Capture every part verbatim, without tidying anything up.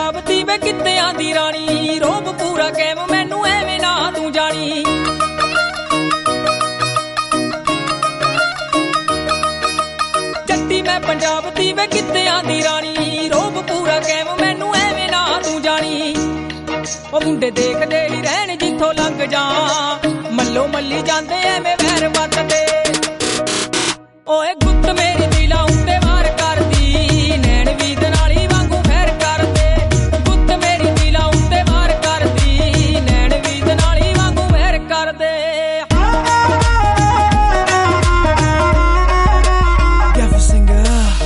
पंजाब दी वे कित्तियां दी रानी रोब पूरा कैम मैनू एवें ना तू जानी जट्टी मैं पंजाब दी वे कित्तियां दी रानी रोब पूरा कैम मैनू एवें ना तू जानी ओ मुंडे देखदे ही रहन जिथों लंघ जा मल्लो मल्ली जांदे एवें वैर वटदे ओए गुत्त मेरी दिला उत्ते वार करदी नैन वीद नाली वांगू फैर करदे गुत्त मेरी दिला उत्ते वार करदी नैन वीद नाली वांगू फैर करदे Gaffer singer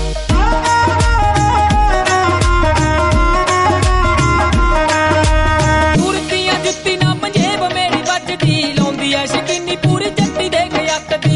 पूरतियां जुत्ती ना पंजेब मेरी बजदी लाउंदी ऐ शकीनी पूरी जट्टी दे के अकदी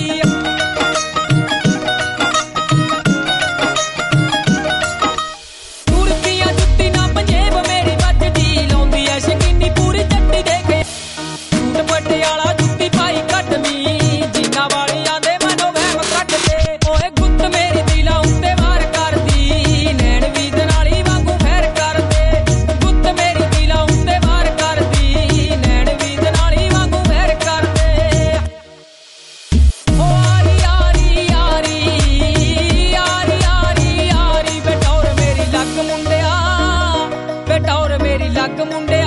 ਲੱਗ ਮੁੰਡਿਆ